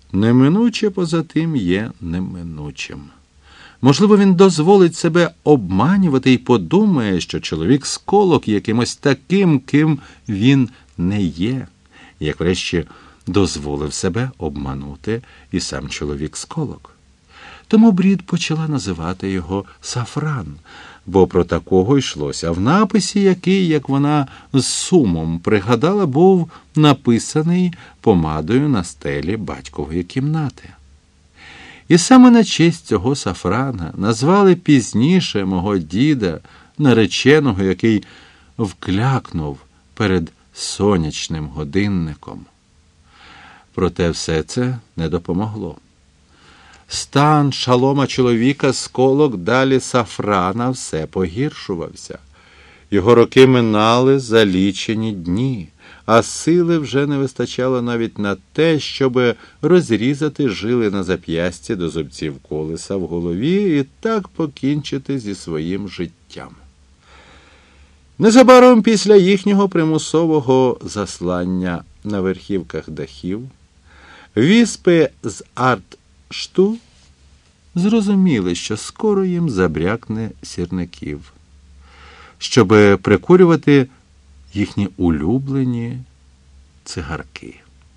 неминуче поза тим є неминучим. Можливо, він дозволить себе обманювати і подумає, що чоловік Сколок є кимось таким, ким він не є, як врешті дозволив себе обманути і сам чоловік Сколок. Тому Брід почала називати його Сафран, бо про такого йшлося в написі, який, як вона з сумом пригадала, був написаний помадою на стелі батькової кімнати. І саме на честь цього Сафрана назвали пізніше мого діда, нареченого, який вклякнув перед сонячним годинником. Проте все це не допомогло. Стан шалома чоловіка Сколок далі Сафрана все погіршувався. Його роки минали за лічені дні, а сили вже не вистачало навіть на те, щоб розрізати жили на зап'ясті до зубців колеса в голові і так покінчити зі своїм життям. Незабаром після їхнього примусового заслання на верхівках дахів, віспи з Артшту зрозуміли, що скоро їм забрякне сірників, щоб прикурювати їхні улюблені цигарки.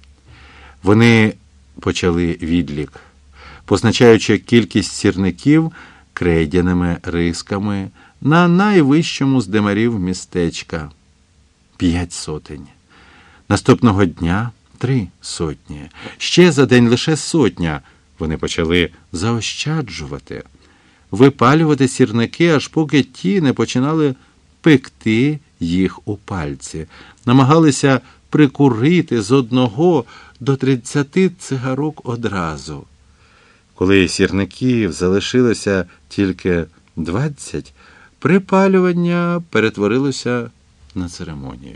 Вони почали відлік, позначаючи кількість сірників крейдяними рисками на найвищому з димарів містечка – 5 сотень. Наступного дня – 3 сотні. Ще за день лише сотня. Вони почали заощаджувати, випалювати сірники, аж поки ті не починали пекти їх у пальці. Намагалися прикурити з 1 до 30 цигарок одразу. Коли сірників залишилося тільки 20, припалювання перетворилося на церемонію.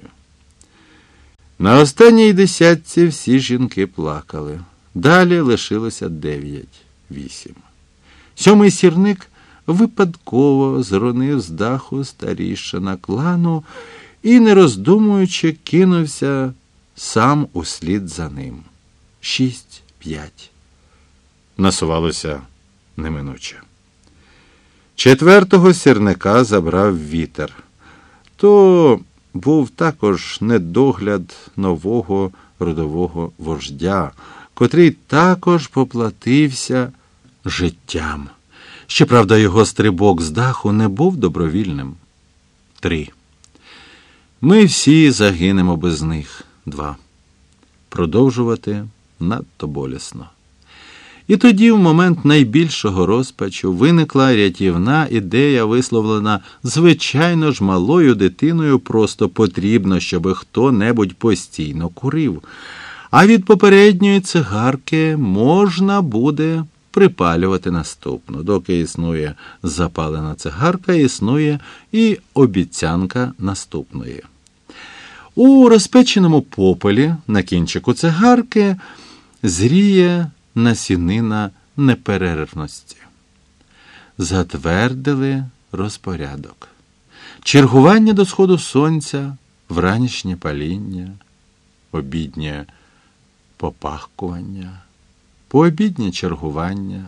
На останній десятці всі жінки плакали. Далі лишилося 9-8. 7-й сірник випадково зронив з даху старішина клану і, не роздумуючи, кинувся сам услід за ним. 6-5. Насувалося неминуче. 4-го сірника забрав вітер. То був також недогляд нового родового вождя, котрий також поплатився життям. Щоправда, його стрибок з даху не був добровільним. 3. Ми всі загинемо без них. 2. Продовжувати надто болісно. І тоді, в момент найбільшого розпачу, виникла рятівна ідея, висловлена звичайно ж малою дитиною, просто потрібно, щоб хто-небудь постійно курив. А від попередньої цигарки можна буде припалювати наступну. Доки існує запалена цигарка, існує і обіцянка наступної. У розпеченому попелі на кінчику цигарки зріє насінина неперервності. Затвердили розпорядок. Чергування до сходу сонця, вранішнє паління, обіднє попахкування, пообіднє чергування,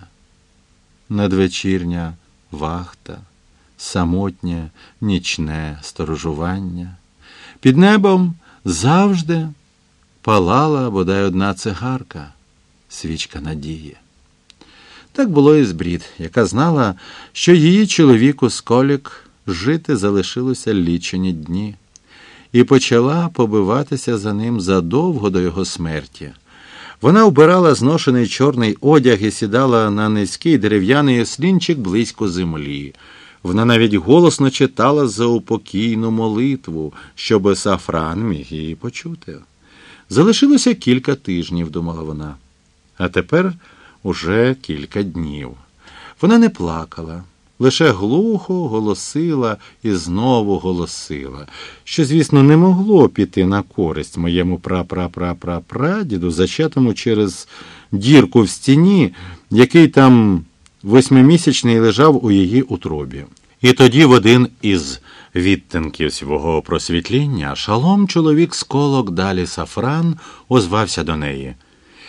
надвечірня вахта, самотнє нічне сторожування. Під небом завжди палала бодай одна цигарка, свічка надії. Так було і з Брід, яка знала, що її чоловіку Сколік жити залишилося лічені дні, і почала побиватися за ним задовго до його смерті. Вона вбирала зношений чорний одяг і сідала на низький дерев'яний ослінчик близько землі. Вона навіть голосно читала заупокійну молитву, щоб Сафран міг її почути. Залишилося кілька тижнів, думала вона. А тепер уже кілька днів. Вона не плакала, лише глухо голосила і знову голосила, що, звісно, не могло піти на користь моєму пра-пра-пра-пра-прадіду, зачатому через дірку в стіні, який там 8-місячний лежав у її утробі. І тоді в один із відтинків свого просвітління шалом чоловік Сколок, далі Сафран, озвався до неї.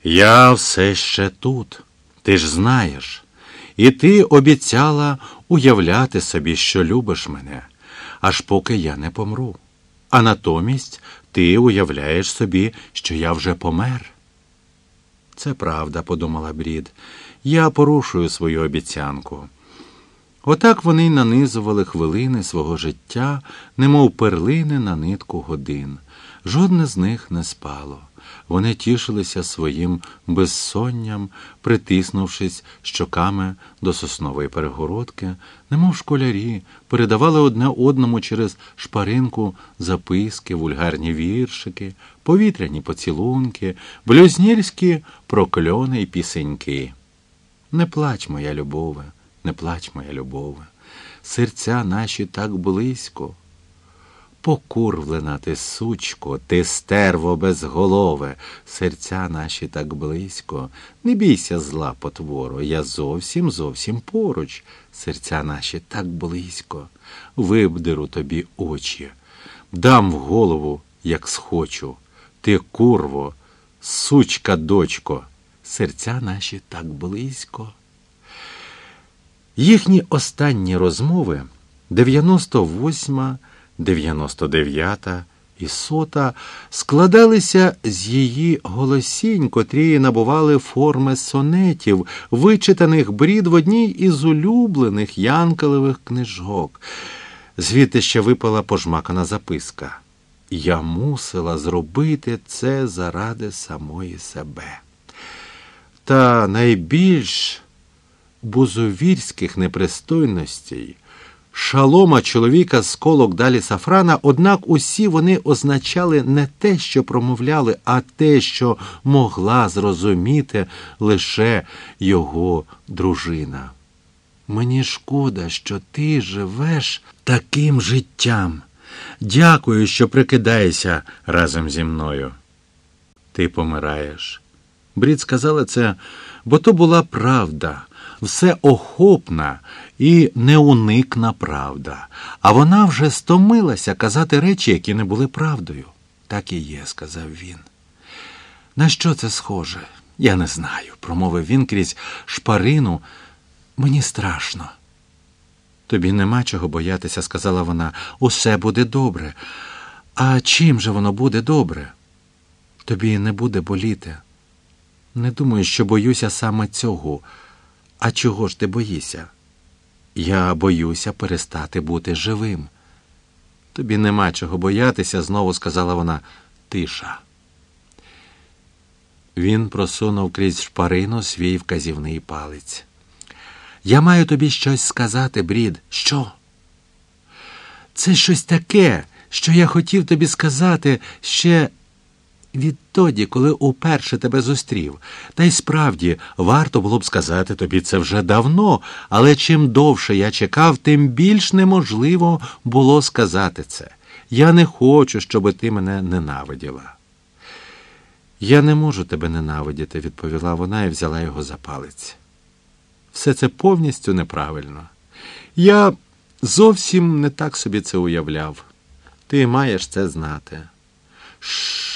Я все ще тут, ти ж знаєш. І ти обіцяла уявляти собі, що любиш мене, аж поки я не помру. А натомість ти уявляєш собі, що я вже помер. Це правда, подумала Брід. Я порушую свою обіцянку. Отак вони й нанизували хвилини свого життя, немов перлини на нитку годин. Жодне з них не спало. Вони тішилися своїм безсонням, притиснувшись щоками до соснової перегородки, немов школярі, передавали одне одному через шпаринку записки, вульгарні віршики, повітряні поцілунки, блюзнірські прокльони й пісеньки. Не плач, моя любове, не плач, моя любове, серця наші так близько. Покурвлена ти, сучко, ти стерво безголове, серця наші так близько. Не бійся зла, потворо, я зовсім поруч, серця наші так близько. Вибдеру тобі очі, дам в голову, як схочу. Ти, курво, сучка, дочко, серця наші так близько. Їхні останні розмови, 98-ма, 99-та і 100-та, складалися з її голосінь, котрі набували форми сонетів, вичитаних Брід в одній із улюблених Янкелевих книжок. Звідти ще випала пожмакана записка. «Я мусила зробити це заради самої себе». Та найбільш бузовірських непристойностей, шалома чоловіка з колок далі Сафрана, однак усі вони означали не те, що промовляли, а те, що могла зрозуміти лише його дружина. «Мені шкода, що ти живеш таким життям. Дякую, що прикидаєшся разом зі мною». «Ти помираєш». Брід сказала це, бо то була правда, всеохопна і неуникна правда. А вона вже стомилася казати речі, які не були правдою. «Так і є», – сказав він. «На що це схоже? Я не знаю», – промовив він крізь шпарину. «Мені страшно». «Тобі нема чого боятися», – сказала вона. «Усе буде добре». «А чим же воно буде добре?» «Тобі не буде боліти». «Не думаю, що боюся саме цього. А чого ж ти боїшся?» «Я боюся перестати бути живим». «Тобі нема чого боятися», – знову сказала вона. «Тиша». Він просунув крізь шпарину свій вказівний палець. «Я маю тобі щось сказати, Брід». «Що?» «Це щось таке, що я хотів тобі сказати ще відтоді, коли уперше тебе зустрів. Та й справді, варто було б сказати тобі це вже давно, але чим довше я чекав, тим більш неможливо було сказати це. Я не хочу, щоб ти мене ненавиділа». «Я не можу тебе ненавидіти», – відповіла вона і взяла його за палець. «Все це повністю неправильно. Я зовсім не так собі це уявляв. Ти маєш це знати». «Шш!